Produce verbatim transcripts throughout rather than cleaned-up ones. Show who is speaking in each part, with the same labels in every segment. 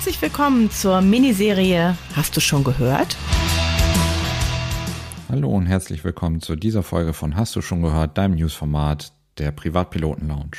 Speaker 1: Herzlich willkommen zur Miniserie Hast du schon gehört?
Speaker 2: Hallo und herzlich willkommen zu dieser Folge von Hast du schon gehört, deinem Newsformat der Privatpiloten Lounge.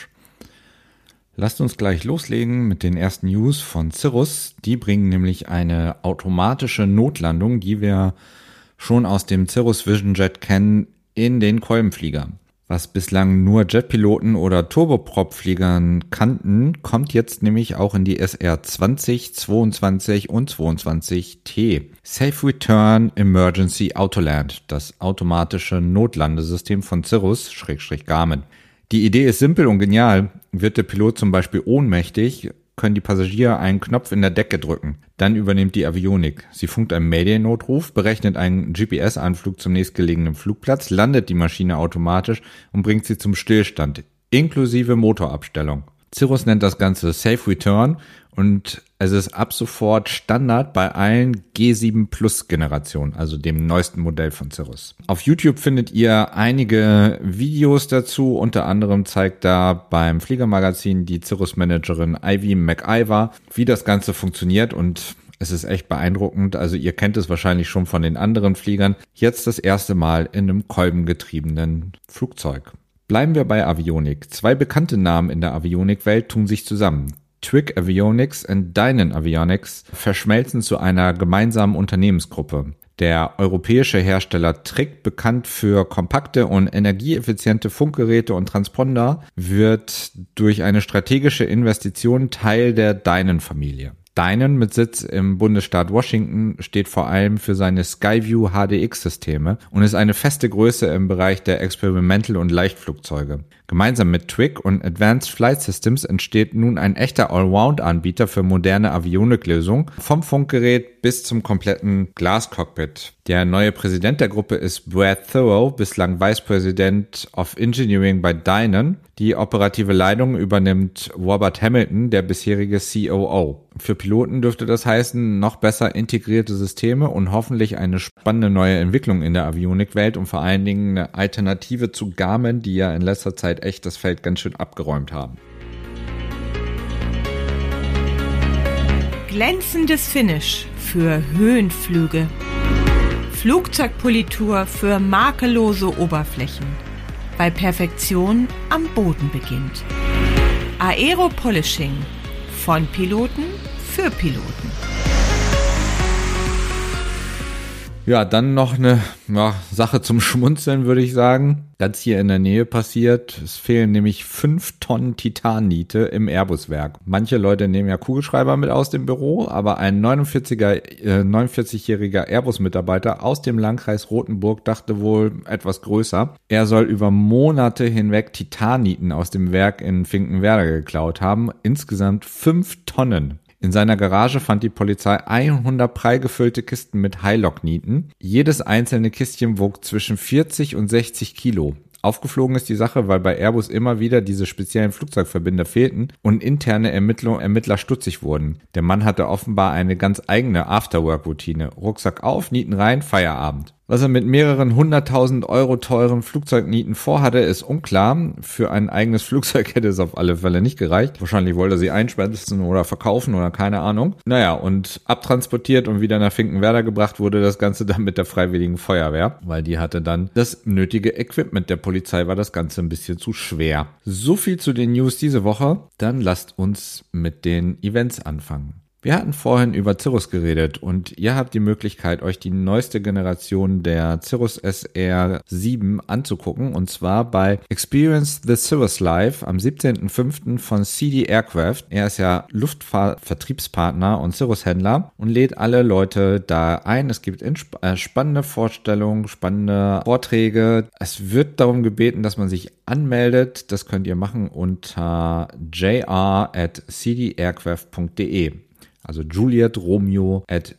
Speaker 2: Lasst uns gleich loslegen mit den ersten News von Cirrus. Die bringen nämlich eine automatische Notlandung, die wir schon aus dem Cirrus Vision Jet kennen, in den Kolbenflieger. Was bislang nur Jetpiloten oder Turboprop-Fliegern kannten, kommt jetzt nämlich auch in die S R zwanzig, zweiundzwanzig und zweiundzwanzig T. Safe Return Emergency Autoland, das automatische Notlandesystem von Cirrus, Schrägstrich Garmin. Die Idee ist simpel und genial. Wird der Pilot zum Beispiel ohnmächtig, können die Passagiere einen Knopf in der Decke drücken. Dann übernimmt die Avionik. Sie funkt einen Mayday-Notruf, berechnet einen G P S-Anflug zum nächstgelegenen Flugplatz, landet die Maschine automatisch und bringt sie zum Stillstand, inklusive Motorabstellung. Cirrus nennt das Ganze Safe Return und es ist ab sofort Standard bei allen G sieben Plus Generationen, also dem neuesten Modell von Cirrus. Auf YouTube findet ihr einige Videos dazu, unter anderem zeigt da beim Fliegermagazin die Cirrus-Managerin Ivy McIver, wie das Ganze funktioniert, und es ist echt beeindruckend. Also ihr kennt es wahrscheinlich schon von den anderen Fliegern, jetzt das erste Mal in einem kolbengetriebenen Flugzeug. Bleiben wir bei Avionik. Zwei bekannte Namen in der Avionic-Welt tun sich zusammen. Twig Avionics und Dynon Avionics verschmelzen zu einer gemeinsamen Unternehmensgruppe. Der europäische Hersteller Trig, bekannt für kompakte und energieeffiziente Funkgeräte und Transponder, wird durch eine strategische Investition Teil der Dynon-Familie. Dynon mit Sitz im Bundesstaat Washington steht vor allem für seine Skyview H D X-Systeme und ist eine feste Größe im Bereich der Experimental- und Leichtflugzeuge. Gemeinsam mit Twig und Advanced Flight Systems entsteht nun ein echter Allround-Anbieter für moderne Avionik-Lösungen, vom Funkgerät bis zum kompletten Glascockpit. Der neue Präsident der Gruppe ist Brad Thurlow, bislang Vice President of Engineering bei Dynon. Die operative Leitung übernimmt Robert Hamilton, der bisherige C O O. Für Piloten dürfte das heißen, noch besser integrierte Systeme und hoffentlich eine spannende neue Entwicklung in der Avionik-Welt und vor allen Dingen eine Alternative zu Garmin, die ja in letzter Zeit echt das Feld ganz schön abgeräumt haben.
Speaker 1: Glänzendes Finish für Höhenflüge. Flugzeugpolitur für makellose Oberflächen, weil Perfektion am Boden beginnt. Aero-Polishing von Piloten für Piloten.
Speaker 2: Ja, dann noch eine ja, Sache zum Schmunzeln, würde ich sagen. Ganz hier in der Nähe passiert. Es fehlen nämlich fünf Tonnen Titanniete im Airbus-Werk. Manche Leute nehmen ja Kugelschreiber mit aus dem Büro, aber ein neunundvierziger, äh, neunundvierzigjähriger Airbus-Mitarbeiter aus dem Landkreis Rothenburg dachte wohl etwas größer. Er soll über Monate hinweg Titannieten aus dem Werk in Finkenwerder geklaut haben. Insgesamt fünf Tonnen. In seiner Garage fand die Polizei hundert prall gefüllte Kisten mit Hylock-Nieten. Jedes einzelne Kistchen wog zwischen vierzig und sechzig Kilo. Aufgeflogen ist die Sache, weil bei Airbus immer wieder diese speziellen Flugzeugverbinder fehlten und interne Ermittler, Ermittler stutzig wurden. Der Mann hatte offenbar eine ganz eigene Afterwork-Routine. Rucksack auf, Nieten rein, Feierabend. Was er mit mehreren hunderttausend Euro teuren Flugzeugnieten vorhatte, ist unklar. Für ein eigenes Flugzeug hätte es auf alle Fälle nicht gereicht. Wahrscheinlich wollte er sie einspeisen oder verkaufen oder keine Ahnung. Naja, und abtransportiert und wieder nach Finkenwerder gebracht wurde das Ganze dann mit der Freiwilligen Feuerwehr, weil die hatte dann das nötige Equipment. Der Polizei war das Ganze ein bisschen zu schwer. So viel zu den News diese Woche. Dann lasst uns mit den Events anfangen. Wir hatten vorhin über Cirrus geredet und ihr habt die Möglichkeit, euch die neueste Generation der Cirrus S R sieben anzugucken, und zwar bei Experience the Cirrus Live am siebzehnten fünften von C D Aircraft. Er ist ja Luftfahrtvertriebspartner und Cirrus-Händler und lädt alle Leute da ein. Es gibt spannende Vorstellungen, spannende Vorträge. Es wird darum gebeten, dass man sich anmeldet. Das könnt ihr machen unter j r at c d aircraft punkt d e. Also Juliet Romeo at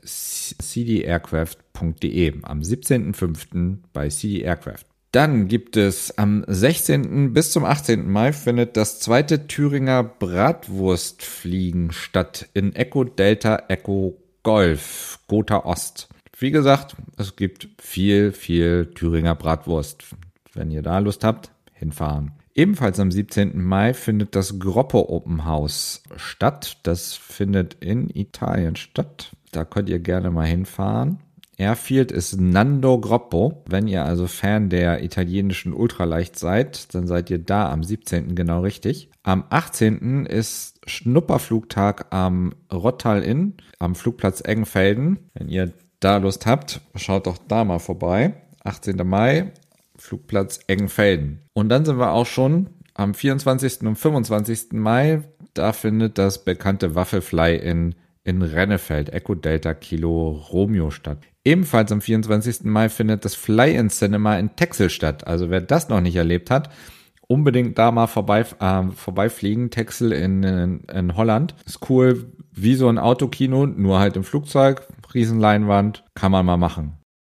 Speaker 2: c d aircraft punkt d e am siebzehnten fünften bei C D Aircraft. Dann gibt es am sechzehnten bis zum achtzehnten Mai findet das zweite Thüringer Bratwurstfliegen statt in Echo Delta Echo Golf, Gotha Ost. Wie gesagt, es gibt viel, viel Thüringer Bratwurst. Wenn ihr da Lust habt, hinfahren. Ebenfalls am siebzehnten Mai findet das Groppo Open House statt. Das findet in Italien statt. Da könnt ihr gerne mal hinfahren. Airfield ist Nando Groppo. Wenn ihr also Fan der italienischen Ultraleicht seid, dann seid ihr da am siebzehnten genau richtig. Am achtzehnten ist Schnupperflugtag am Rottal Inn am Flugplatz Eggenfelden. Wenn ihr da Lust habt, schaut doch da mal vorbei. achtzehnten Mai, Flugplatz Eggenfelden. Und dann sind wir auch schon am vierundzwanzigsten und fünfundzwanzigsten Mai. Da findet das bekannte Waffelfly in, in Rennefeld, Echo Delta Kilo Romeo statt. Ebenfalls am vierundzwanzigsten Mai findet das Fly-In Cinema in Texel statt. Also wer das noch nicht erlebt hat, unbedingt da mal vorbei, äh, vorbeifliegen. Texel in, in, in Holland. Ist cool, wie so ein Autokino, nur halt im Flugzeug. Riesenleinwand, kann man mal machen.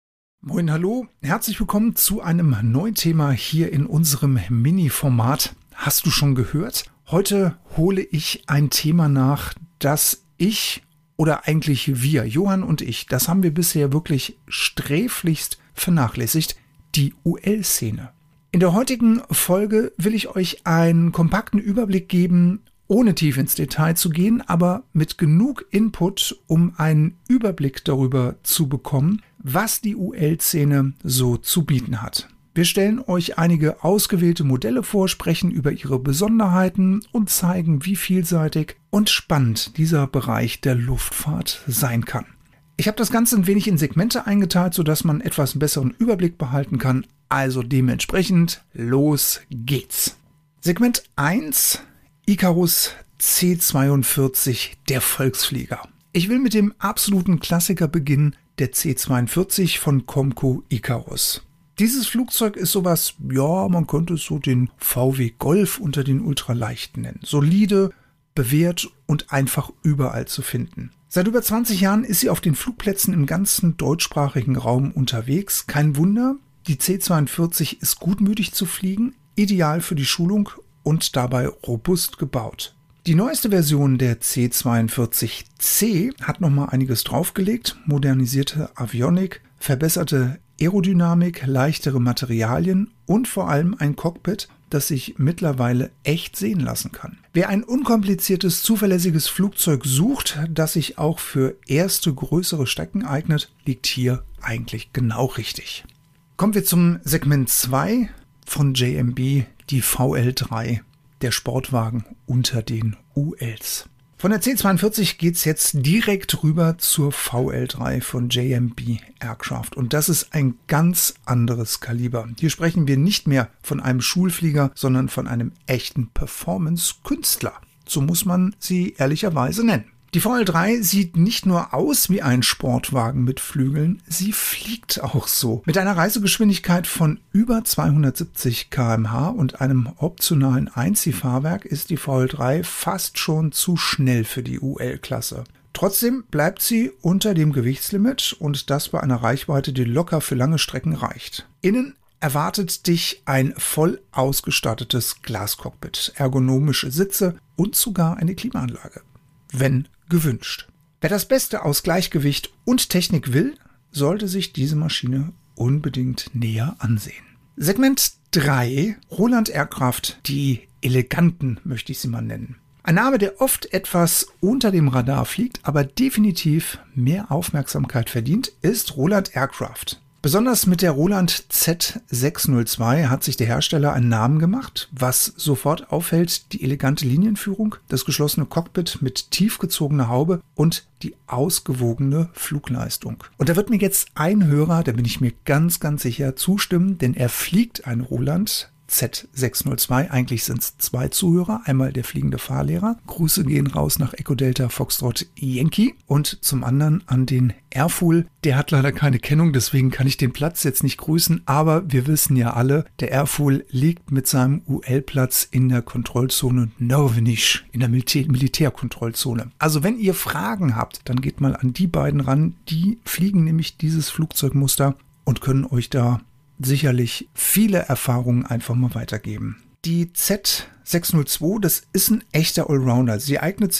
Speaker 3: Moin, hallo, herzlich willkommen zu einem neuen Thema hier in unserem Mini-Format. Hast du schon gehört? Heute hole ich ein Thema nach, das ich oder eigentlich wir, Johann und ich, das haben wir bisher wirklich sträflichst vernachlässigt, die U L-Szene. In der heutigen Folge will ich euch einen kompakten Überblick geben, ohne tief ins Detail zu gehen, aber mit genug Input, um einen Überblick darüber zu bekommen, was die U L-Szene so zu bieten hat. Wir stellen euch einige ausgewählte Modelle vor, sprechen über ihre Besonderheiten und zeigen, wie vielseitig und spannend dieser Bereich der Luftfahrt sein kann. Ich habe das Ganze ein wenig in Segmente eingeteilt, sodass man etwas besseren Überblick behalten kann. Also dementsprechend, los geht's. Segment eins, Icarus C zweiundvierzig, der Volksflieger. Ich will mit dem absoluten Klassiker beginnen, der C zweiundvierzig von Comco Icarus. Dieses Flugzeug ist sowas, ja, man könnte es so den V W Golf unter den Ultraleichten nennen. Solide, bewährt und einfach überall zu finden. Seit über zwanzig Jahren ist sie auf den Flugplätzen im ganzen deutschsprachigen Raum unterwegs. Kein Wunder, die C zweiundvierzig ist gutmütig zu fliegen, ideal für die Schulung und dabei robust gebaut. Die neueste Version der C zweiundvierzig C hat nochmal einiges draufgelegt, modernisierte Avionik, verbesserte Aerodynamik, leichtere Materialien und vor allem ein Cockpit, das sich mittlerweile echt sehen lassen kann. Wer ein unkompliziertes, zuverlässiges Flugzeug sucht, das sich auch für erste größere Strecken eignet, liegt hier eigentlich genau richtig. Kommen wir zum Segment zwei von J M B, die V L drei. Der Sportwagen unter den U Ls. Von der C zweiundvierzig geht es jetzt direkt rüber zur V L drei von J M B Aircraft. Und das ist ein ganz anderes Kaliber. Hier sprechen wir nicht mehr von einem Schulflieger, sondern von einem echten Performance-Künstler. So muss man sie ehrlicherweise nennen. Die V L drei sieht nicht nur aus wie ein Sportwagen mit Flügeln, sie fliegt auch so. Mit einer Reisegeschwindigkeit von über zweihundertsiebzig Kilometer pro Stunde und einem optionalen Einziehfahrwerk ist die V L drei fast schon zu schnell für die U L-Klasse. Trotzdem bleibt sie unter dem Gewichtslimit und das bei einer Reichweite, die locker für lange Strecken reicht. Innen erwartet dich ein voll ausgestattetes Glascockpit, ergonomische Sitze und sogar eine Klimaanlage. Wenn gewünscht. Wer das Beste aus Gleichgewicht und Technik will, sollte sich diese Maschine unbedingt näher ansehen. Segment drei, Roland Aircraft, die Eleganten möchte ich sie mal nennen. Ein Name, der oft etwas unter dem Radar fliegt, aber definitiv mehr Aufmerksamkeit verdient, ist Roland Aircraft. Besonders mit der Roland Z sechshundertzwei hat sich der Hersteller einen Namen gemacht. Was sofort auffällt, die elegante Linienführung, das geschlossene Cockpit mit tief gezogener Haube und die ausgewogene Flugleistung. Und da wird mir jetzt ein Hörer, da bin ich mir ganz, ganz sicher, zustimmen, denn er fliegt ein Roland Z sechshundertzwei. Eigentlich sind es zwei Zuhörer. Einmal der fliegende Fahrlehrer. Grüße gehen raus nach Echo Delta Foxtrot Yankee. Und zum anderen an den Airfool. Der hat leider keine Kennung, deswegen kann ich den Platz jetzt nicht grüßen. Aber wir wissen ja alle, der Airfool liegt mit seinem U L-Platz in der Kontrollzone Nörvenich, in der Militär- Militärkontrollzone. Also wenn ihr Fragen habt, dann geht mal an die beiden ran. Die fliegen nämlich dieses Flugzeugmuster und können euch da sicherlich viele Erfahrungen einfach mal weitergeben. Die Z sechshundertzwei, das ist ein echter Allrounder. Sie eignet sich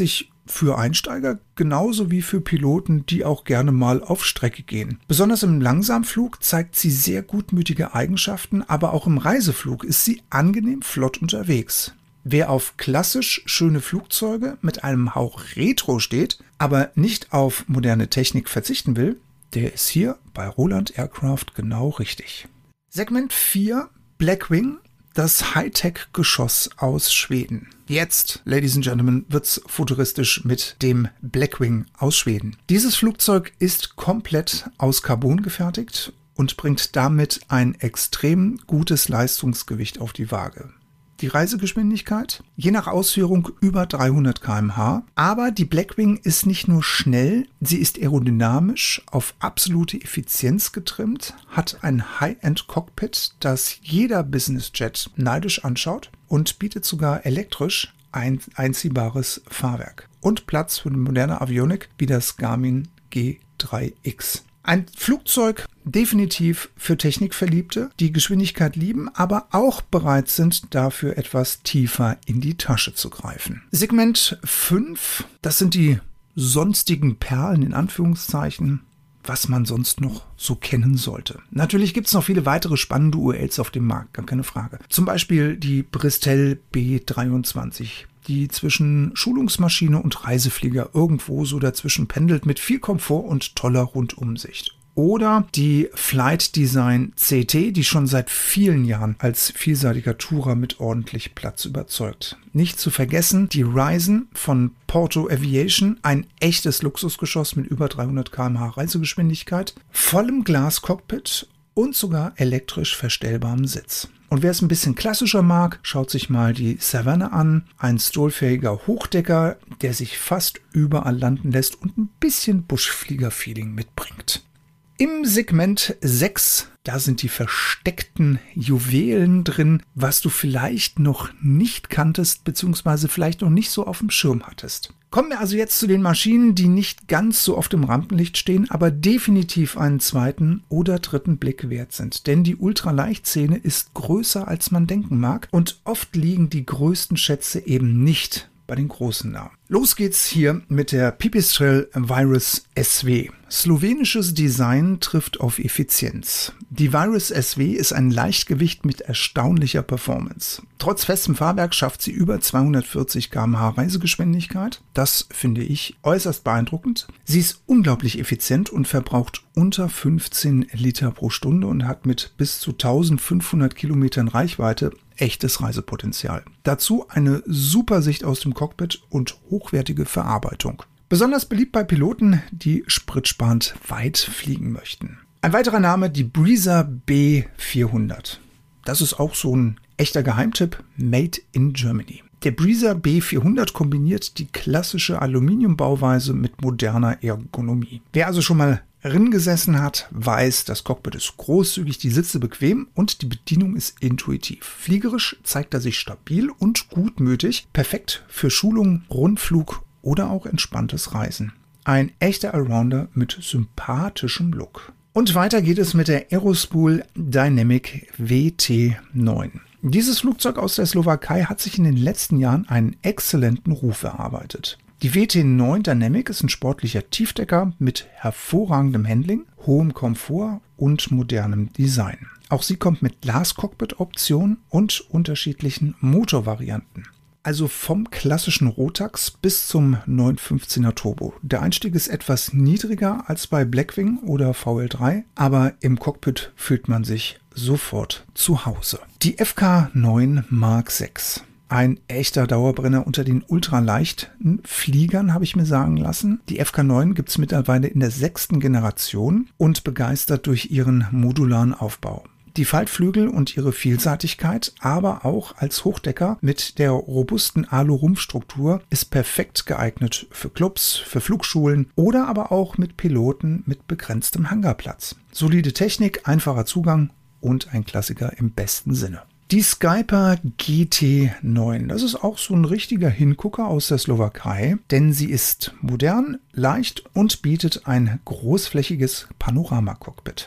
Speaker 3: für Einsteiger genauso wie für Piloten, die auch gerne mal auf Strecke gehen. Besonders im Langsamflug zeigt sie sehr gutmütige Eigenschaften, aber auch im Reiseflug ist sie angenehm flott unterwegs. Wer auf klassisch schöne Flugzeuge mit einem Hauch Retro steht, aber nicht auf moderne Technik verzichten will, der ist hier bei Roland Aircraft genau richtig. Segment vier, Blackwing, das Hightech-Geschoss aus Schweden. Jetzt, Ladies and Gentlemen, wird's futuristisch mit dem Blackwing aus Schweden. Dieses Flugzeug ist komplett aus Carbon gefertigt und bringt damit ein extrem gutes Leistungsgewicht auf die Waage. Die Reisegeschwindigkeit, je nach Ausführung über dreihundert Kilometer pro Stunde. Aber die Blackwing ist nicht nur schnell, sie ist aerodynamisch, auf absolute Effizienz getrimmt, hat ein High-End-Cockpit, das jeder Business-Jet neidisch anschaut und bietet sogar elektrisch ein einziehbares Fahrwerk. Und Platz für eine moderne Avionik wie das Garmin G drei X. Ein Flugzeug definitiv für Technikverliebte, die Geschwindigkeit lieben, aber auch bereit sind, dafür etwas tiefer in die Tasche zu greifen. Segment fünf, das sind die sonstigen Perlen in Anführungszeichen, was man sonst noch so kennen sollte. Natürlich gibt es noch viele weitere spannende U Ls auf dem Markt, gar keine Frage. Zum Beispiel die Bristol B dreiundzwanzig. Die zwischen Schulungsmaschine und Reiseflieger irgendwo so dazwischen pendelt mit viel Komfort und toller Rundumsicht. Oder die Flight Design C T, die schon seit vielen Jahren als vielseitiger Tourer mit ordentlich Platz überzeugt. Nicht zu vergessen die Ryzen von Porto Aviation, ein echtes Luxusgeschoss mit über dreihundert Kilometer pro Stunde Reisegeschwindigkeit, vollem Glascockpit und sogar elektrisch verstellbarem Sitz. Und wer es ein bisschen klassischer mag, schaut sich mal die Savannah an. Ein stolfähiger Hochdecker, der sich fast überall landen lässt und ein bisschen Buschflieger-Feeling mitbringt. Im Segment sechs, da sind die versteckten Juwelen drin, was du vielleicht noch nicht kanntest, beziehungsweise vielleicht noch nicht so auf dem Schirm hattest. Kommen wir also jetzt zu den Maschinen, die nicht ganz so oft im Rampenlicht stehen, aber definitiv einen zweiten oder dritten Blick wert sind. Denn die Ultraleichtszene ist größer, als man denken mag, und oft liegen die größten Schätze eben nicht bei den großen Namen. Los geht's hier mit der Pipistrel Virus S W. Slowenisches Design trifft auf Effizienz. Die Virus S W ist ein Leichtgewicht mit erstaunlicher Performance. Trotz festem Fahrwerk schafft sie über zweihundertvierzig Kilometer pro Stunde Reisegeschwindigkeit. Das finde ich äußerst beeindruckend. Sie ist unglaublich effizient und verbraucht unter fünfzehn Liter pro Stunde und hat mit bis zu eintausendfünfhundert Kilometern Reichweite echtes Reisepotenzial. Dazu eine super Sicht aus dem Cockpit und hochwertige Verarbeitung. Besonders beliebt bei Piloten, die spritsparend weit fliegen möchten. Ein weiterer Name, die Breezer B vierhundert. Das ist auch so ein echter Geheimtipp, made in Germany. Der Breezer B vierhundert kombiniert die klassische Aluminiumbauweise mit moderner Ergonomie. Wer also schon mal drin gesessen hat, weiß, das Cockpit ist großzügig, die Sitze bequem und die Bedienung ist intuitiv. Fliegerisch zeigt er sich stabil und gutmütig, perfekt für Schulung, Rundflug oder auch entspanntes Reisen. Ein echter Allrounder mit sympathischem Look. Und weiter geht es mit der Aerospool Dynamic W T neun. Dieses Flugzeug aus der Slowakei hat sich in den letzten Jahren einen exzellenten Ruf erarbeitet. Die W T neun Dynamic ist ein sportlicher Tiefdecker mit hervorragendem Handling, hohem Komfort und modernem Design. Auch sie kommt mit Glas-Cockpit-Option und unterschiedlichen Motorvarianten. Also vom klassischen Rotax bis zum neunhundertfünfzehner Turbo. Der Einstieg ist etwas niedriger als bei Blackwing oder V L drei, aber im Cockpit fühlt man sich sofort zu Hause. Die F K neun Mark sechs. Ein echter Dauerbrenner unter den ultraleichten Fliegern, habe ich mir sagen lassen. Die F K neun gibt es mittlerweile in der sechsten Generation und begeistert durch ihren modularen Aufbau. Die Faltflügel und ihre Vielseitigkeit, aber auch als Hochdecker mit der robusten Alu-Rumpfstruktur ist perfekt geeignet für Clubs, für Flugschulen oder aber auch mit Piloten mit begrenztem Hangarplatz. Solide Technik, einfacher Zugang und ein Klassiker im besten Sinne. Die Skyper G T neun, das ist auch so ein richtiger Hingucker aus der Slowakei, denn sie ist modern, leicht und bietet ein großflächiges Panoramacockpit.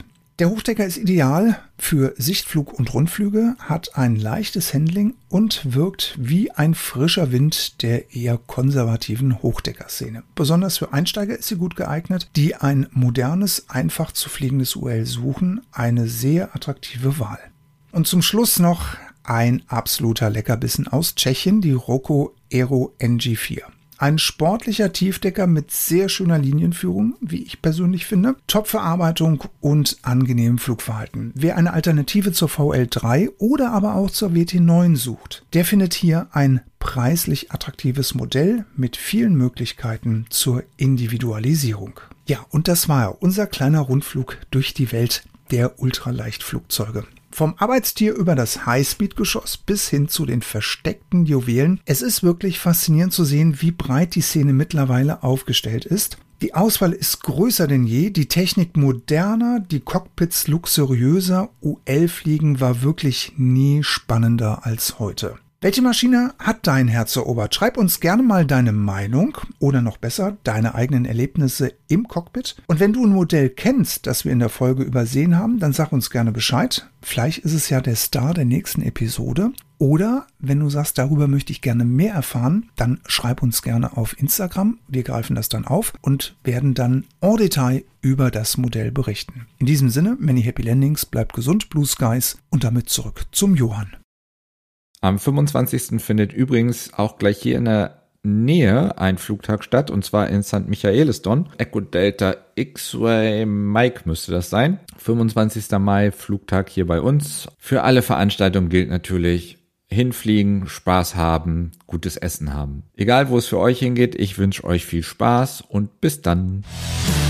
Speaker 3: Der Hochdecker ist ideal für Sichtflug und Rundflüge, hat ein leichtes Handling und wirkt wie ein frischer Wind der eher konservativen Hochdeckerszene. Besonders für Einsteiger ist sie gut geeignet, die ein modernes, einfach zu fliegendes U L suchen, eine sehr attraktive Wahl. Und zum Schluss noch ein absoluter Leckerbissen aus Tschechien, die Roko Aero N G vier. Ein sportlicher Tiefdecker mit sehr schöner Linienführung, wie ich persönlich finde, Top-Verarbeitung und angenehmem Flugverhalten. Wer eine Alternative zur V L drei oder aber auch zur W T neun sucht, der findet hier ein preislich attraktives Modell mit vielen Möglichkeiten zur Individualisierung. Ja, und das war unser kleiner Rundflug durch die Welt der Ultraleichtflugzeuge. Vom Arbeitstier über das Highspeed-Geschoss bis hin zu den versteckten Juwelen. Es ist wirklich faszinierend zu sehen, wie breit die Szene mittlerweile aufgestellt ist. Die Auswahl ist größer denn je, die Technik moderner, die Cockpits luxuriöser. U L-Fliegen war wirklich nie spannender als heute. Welche Maschine hat dein Herz erobert? Schreib uns gerne mal deine Meinung oder noch besser, deine eigenen Erlebnisse im Cockpit. Und wenn du ein Modell kennst, das wir in der Folge übersehen haben, dann sag uns gerne Bescheid. Vielleicht ist es ja der Star der nächsten Episode. Oder wenn du sagst, darüber möchte ich gerne mehr erfahren, dann schreib uns gerne auf Instagram. Wir greifen das dann auf und werden dann en Detail über das Modell berichten. In diesem Sinne, many happy landings, bleibt gesund, Blue Skies und damit zurück zum Johann.
Speaker 2: Am fünfundzwanzigsten findet übrigens auch gleich hier in der Nähe ein Flugtag statt, und zwar in Sankt Michaelisdonn. Echo Delta X-Ray Mike müsste das sein. fünfundzwanzigster Mai, Flugtag hier bei uns. Für alle Veranstaltungen gilt natürlich: hinfliegen, Spaß haben, gutes Essen haben. Egal, wo es für euch hingeht, ich wünsche euch viel Spaß und bis dann.